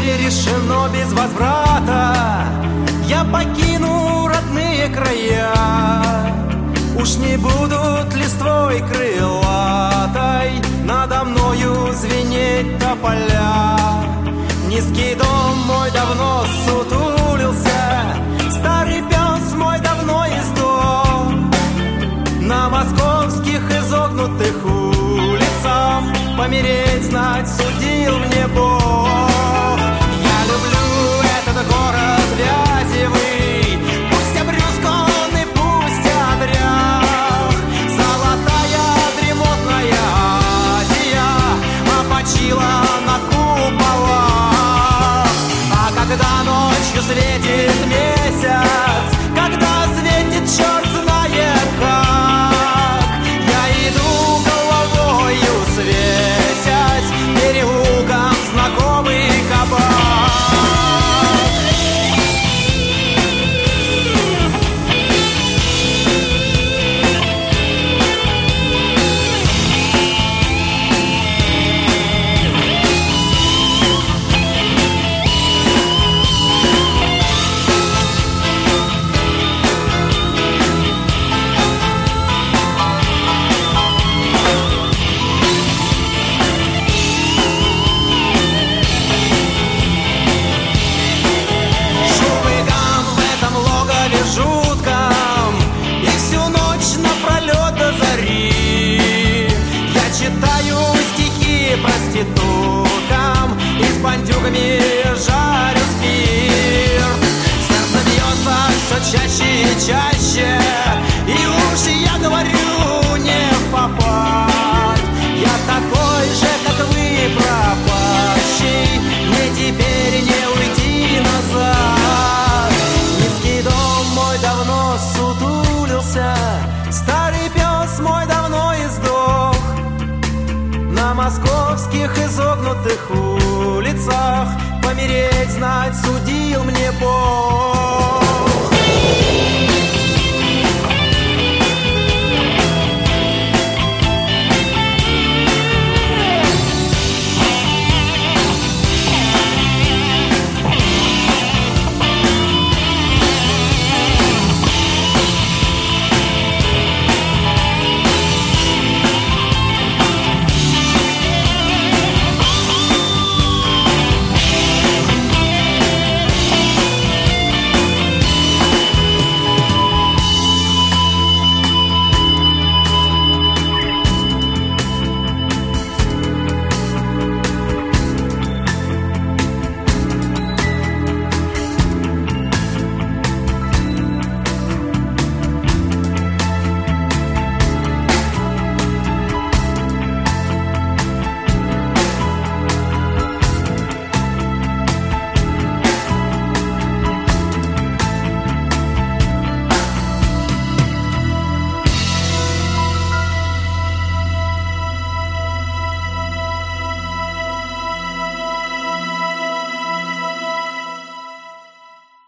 теперь решено без возврата. Я покину родные края. Уж не будут листвой крылатой надо мною звенеть тополя. Низкий дом мой давно сутулился, старый пес мой давно издох. На московских изогнутых улицах помереть, знать, судил мне Бог. Я люблю этот город вязевый, пусть обрюзган и пусть одрях. Золотая дремотная Азия опочила на куполах. А когда ночью светит месяц, когда светит черт знает как, я иду головою свесясь переулком знакомый кабак. Проституткам и с бандюгами жарю спирт. Сердце бьется все чаще и чаще, и уж я говорю не в попад. Я такой же, как вы, пропащий, мне теперь не уйти назад. Низкий дом мой давно сутулился, старый пес мой давно издох. На московских изогнутых улицах помереть, знать, судил мне Бог.